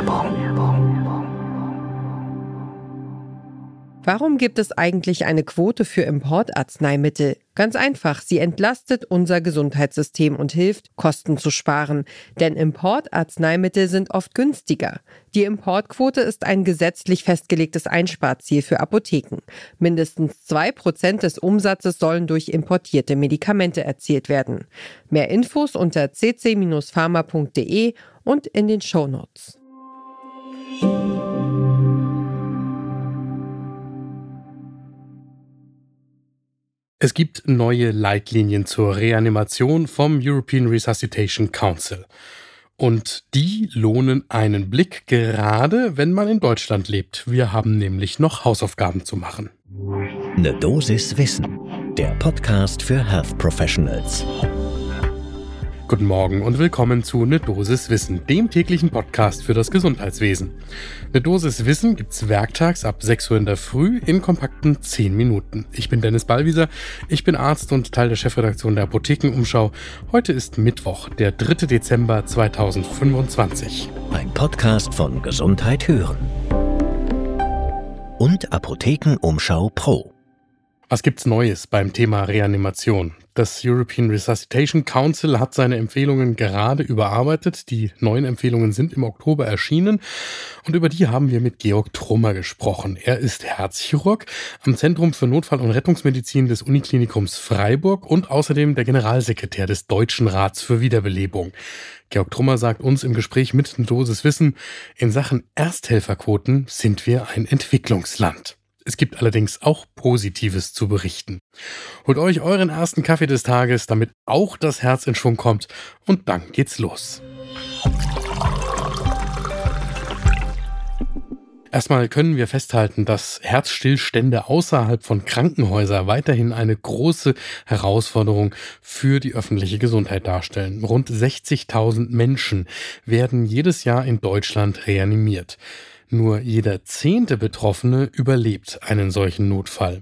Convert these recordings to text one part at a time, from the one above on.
Warum gibt es eigentlich eine Quote für Importarzneimittel? Ganz einfach, sie entlastet unser Gesundheitssystem und hilft, Kosten zu sparen. Denn Importarzneimittel sind oft günstiger. Die Importquote ist ein gesetzlich festgelegtes Einsparziel für Apotheken. Mindestens 2% des Umsatzes sollen durch importierte Medikamente erzielt werden. Mehr Infos unter cc-pharma.de und in den Shownotes. Es gibt neue Leitlinien zur Reanimation vom European Resuscitation Council. Und die lohnen einen Blick, gerade wenn man in Deutschland lebt. Wir haben nämlich noch Hausaufgaben zu machen. Eine Dosis Wissen, der Podcast für Health Professionals. Guten Morgen und willkommen zu Ne Dosis Wissen, dem täglichen Podcast für das Gesundheitswesen. Ne Dosis Wissen gibt's werktags ab 6 Uhr in der Früh in kompakten 10 Minuten. Ich bin Dennis Ballwieser, ich bin Arzt und Teil der Chefredaktion der Apothekenumschau. Heute ist Mittwoch, der 3. Dezember 2025. Ein Podcast von Gesundheit hören und Apothekenumschau Pro. Was gibt's Neues beim Thema Reanimation? Das European Resuscitation Council hat seine Empfehlungen gerade überarbeitet. Die neuen Empfehlungen sind im Oktober erschienen und über die haben wir mit Georg Trummer gesprochen. Er ist Herzchirurg am Zentrum für Notfall- und Rettungsmedizin des Uniklinikums Freiburg und außerdem der Generalsekretär des Deutschen Rats für Wiederbelebung. Georg Trummer sagt uns im Gespräch mit einer Dosis Wissen, in Sachen Ersthelferquoten sind wir ein Entwicklungsland. Es gibt allerdings auch Positives zu berichten. Holt euch euren ersten Kaffee des Tages, damit auch das Herz in Schwung kommt, und dann geht's los. Erstmal können wir festhalten, dass Herzstillstände außerhalb von Krankenhäusern weiterhin eine große Herausforderung für die öffentliche Gesundheit darstellen. Rund 60.000 Menschen werden jedes Jahr in Deutschland reanimiert. Nur jeder 10. Betroffene überlebt einen solchen Notfall.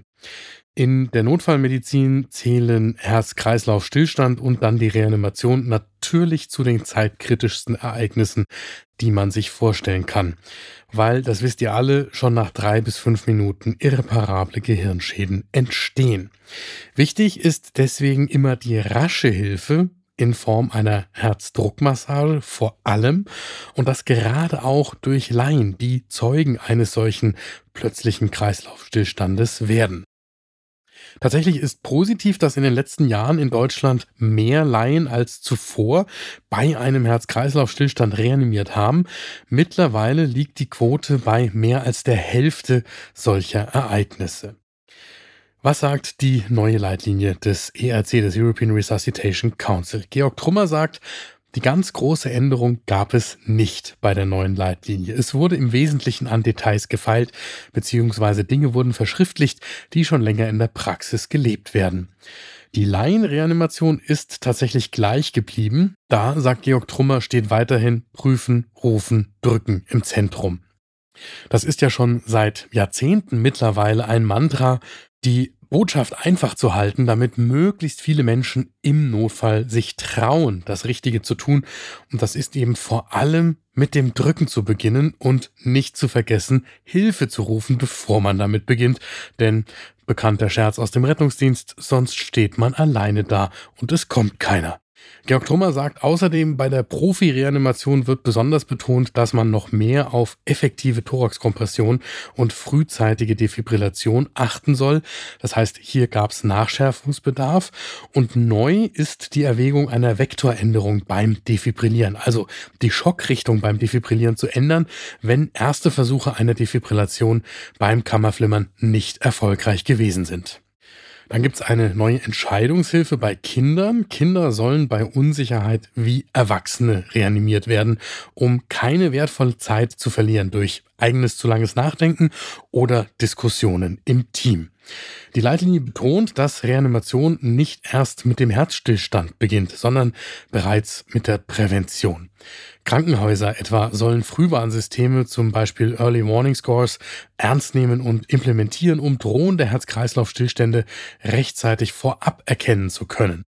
In der Notfallmedizin zählen Herz-Kreislauf-Stillstand und dann die Reanimation natürlich zu den zeitkritischsten Ereignissen, die man sich vorstellen kann. Weil, das wisst ihr alle, schon nach 3 bis 5 Minuten irreparable Gehirnschäden entstehen. Wichtig ist deswegen immer die rasche Hilfe in Form einer Herzdruckmassage vor allem und das gerade auch durch Laien, die Zeugen eines solchen plötzlichen Kreislaufstillstandes werden. Tatsächlich ist positiv, dass in den letzten Jahren in Deutschland mehr Laien als zuvor bei einem Herz-Kreislauf-Stillstand reanimiert haben. Mittlerweile liegt die Quote bei mehr als der Hälfte solcher Ereignisse. Was sagt die neue Leitlinie des ERC, des European Resuscitation Council? Georg Trummer sagt, die ganz große Änderung gab es nicht bei der neuen Leitlinie. Es wurde im Wesentlichen an Details gefeilt, beziehungsweise Dinge wurden verschriftlicht, die schon länger in der Praxis gelebt werden. Die Laienreanimation ist tatsächlich gleich geblieben. Da, sagt Georg Trummer, steht weiterhin Prüfen, Rufen, Drücken im Zentrum. Das ist ja schon seit Jahrzehnten mittlerweile ein Mantra, die Botschaft einfach zu halten, damit möglichst viele Menschen im Notfall sich trauen, das Richtige zu tun. Und das ist eben vor allem mit dem Drücken zu beginnen und nicht zu vergessen, Hilfe zu rufen, bevor man damit beginnt. Denn, bekannter Scherz aus dem Rettungsdienst, sonst steht man alleine da und es kommt keiner. Georg Trummer sagt außerdem, bei der Profi-Reanimation wird besonders betont, dass man noch mehr auf effektive Thoraxkompression und frühzeitige Defibrillation achten soll. Das heißt, hier gab es Nachschärfungsbedarf und neu ist die Erwägung einer Vektoränderung beim Defibrillieren, also die Schockrichtung beim Defibrillieren zu ändern, wenn erste Versuche einer Defibrillation beim Kammerflimmern nicht erfolgreich gewesen sind. Dann gibt es eine neue Entscheidungshilfe bei Kindern. Kinder sollen bei Unsicherheit wie Erwachsene reanimiert werden, um keine wertvolle Zeit zu verlieren durch eigenes zu langes Nachdenken oder Diskussionen im Team. Die Leitlinie betont, dass Reanimation nicht erst mit dem Herzstillstand beginnt, sondern bereits mit der Prävention. Krankenhäuser etwa sollen Frühwarnsysteme, zum Beispiel Early Warning Scores, ernst nehmen und implementieren, um drohende Herz-Kreislauf-Stillstände rechtzeitig vorab erkennen zu können.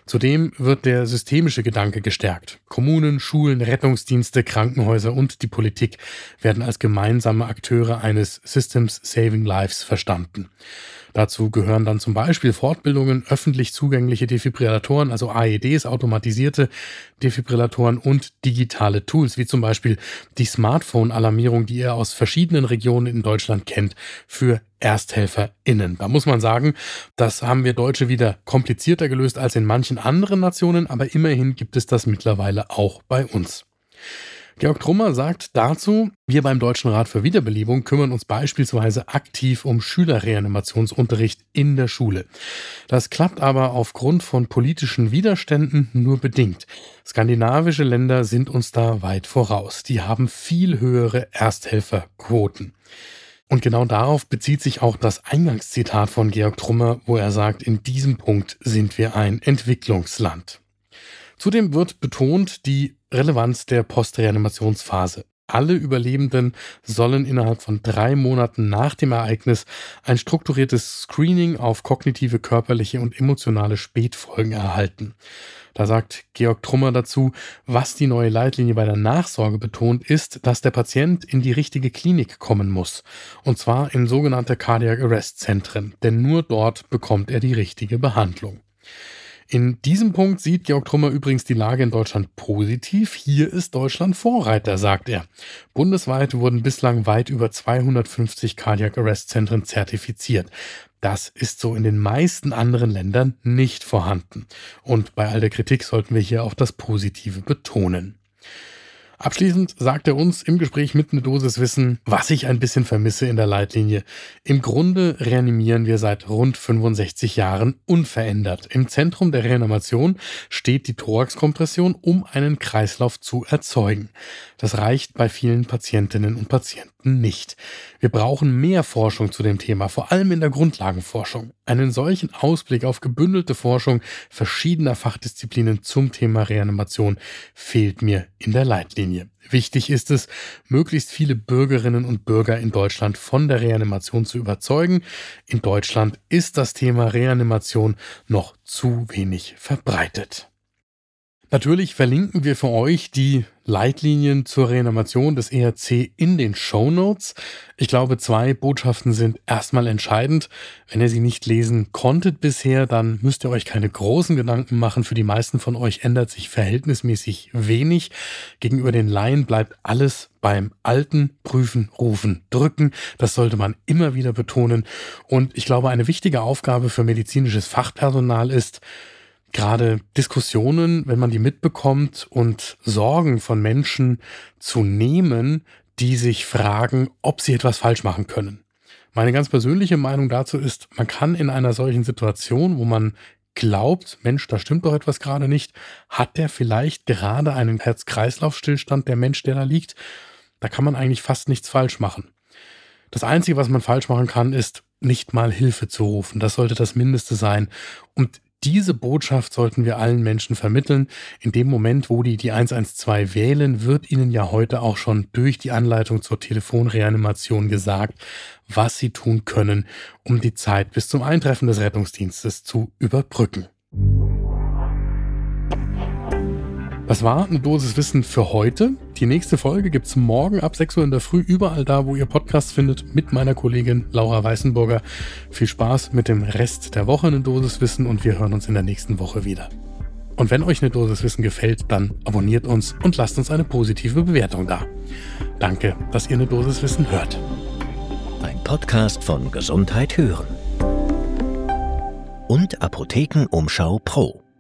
Zudem wird der systemische Gedanke gestärkt. Kommunen, Schulen, Rettungsdienste, Krankenhäuser und die Politik werden als gemeinsame Akteure eines Systems Saving Lives verstanden. Dazu gehören dann zum Beispiel Fortbildungen, öffentlich zugängliche Defibrillatoren, also AEDs, automatisierte Defibrillatoren und digitale Tools, wie zum Beispiel die Smartphone-Alarmierung, die ihr aus verschiedenen Regionen in Deutschland kennt, für ErsthelferInnen. Da muss man sagen, das haben wir Deutsche wieder komplizierter gelöst als in manchen anderen Nationen, aber immerhin gibt es das mittlerweile auch bei uns. Georg Trummer sagt dazu, wir beim Deutschen Rat für Wiederbelebung kümmern uns beispielsweise aktiv um Schülerreanimationsunterricht in der Schule. Das klappt aber aufgrund von politischen Widerständen nur bedingt. Skandinavische Länder sind uns da weit voraus. Die haben viel höhere Ersthelferquoten. Und genau darauf bezieht sich auch das Eingangszitat von Georg Trummer, wo er sagt, in diesem Punkt sind wir ein Entwicklungsland. Zudem wird betont die Relevanz der Postreanimationsphase. Alle Überlebenden sollen innerhalb von 3 Monaten nach dem Ereignis ein strukturiertes Screening auf kognitive, körperliche und emotionale Spätfolgen erhalten. Da sagt Georg Trummer dazu, was die neue Leitlinie bei der Nachsorge betont, ist, dass der Patient in die richtige Klinik kommen muss. Und zwar in sogenannte Cardiac Arrest Zentren, denn nur dort bekommt er die richtige Behandlung. In diesem Punkt sieht Georg Trummer übrigens die Lage in Deutschland positiv. Hier ist Deutschland Vorreiter, sagt er. Bundesweit wurden bislang weit über 250 Cardiac Arrest Zentren zertifiziert. Das ist so in den meisten anderen Ländern nicht vorhanden. Und bei all der Kritik sollten wir hier auch das Positive betonen. Abschließend sagt er uns im Gespräch mit einer Dosis Wissen, was ich ein bisschen vermisse in der Leitlinie. Im Grunde reanimieren wir seit rund 65 Jahren unverändert. Im Zentrum der Reanimation steht die Thoraxkompression, um einen Kreislauf zu erzeugen. Das reicht bei vielen Patientinnen und Patienten nicht. Wir brauchen mehr Forschung zu dem Thema, vor allem in der Grundlagenforschung. Einen solchen Ausblick auf gebündelte Forschung verschiedener Fachdisziplinen zum Thema Reanimation fehlt mir in der Leitlinie. Wichtig ist es, möglichst viele Bürgerinnen und Bürger in Deutschland von der Reanimation zu überzeugen. In Deutschland ist das Thema Reanimation noch zu wenig verbreitet. Natürlich verlinken wir für euch die Leitlinien zur Reanimation des ERC in den Shownotes. Ich glaube, 2 Botschaften sind erstmal entscheidend. Wenn ihr sie nicht lesen konntet bisher, dann müsst ihr euch keine großen Gedanken machen. Für die meisten von euch ändert sich verhältnismäßig wenig. Gegenüber den Laien bleibt alles beim Alten: prüfen, rufen, drücken. Das sollte man immer wieder betonen. Und ich glaube, eine wichtige Aufgabe für medizinisches Fachpersonal ist, gerade Diskussionen, wenn man die mitbekommt, und Sorgen von Menschen zu nehmen, die sich fragen, ob sie etwas falsch machen können. Meine ganz persönliche Meinung dazu ist, man kann in einer solchen Situation, wo man glaubt, Mensch, da stimmt doch etwas gerade nicht, hat der vielleicht gerade einen Herz-Kreislauf-Stillstand, der Mensch, der da liegt, da kann man eigentlich fast nichts falsch machen. Das Einzige, was man falsch machen kann, ist, nicht mal Hilfe zu rufen. Das sollte das Mindeste sein. Und diese Botschaft sollten wir allen Menschen vermitteln. In dem Moment, wo die 112 wählen, wird ihnen ja heute auch schon durch die Anleitung zur Telefonreanimation gesagt, was sie tun können, um die Zeit bis zum Eintreffen des Rettungsdienstes zu überbrücken. Das war eine Dosis Wissen für heute. Die nächste Folge gibt's morgen ab 6 Uhr in der Früh, überall da, wo ihr Podcasts findet, mit meiner Kollegin Laura Weißenburger. Viel Spaß mit dem Rest der Woche, eine Dosis Wissen, und wir hören uns in der nächsten Woche wieder. Und wenn euch eine Dosis Wissen gefällt, dann abonniert uns und lasst uns eine positive Bewertung da. Danke, dass ihr eine Dosis Wissen hört. Ein Podcast von Gesundheit hören und Apothekenumschau Pro.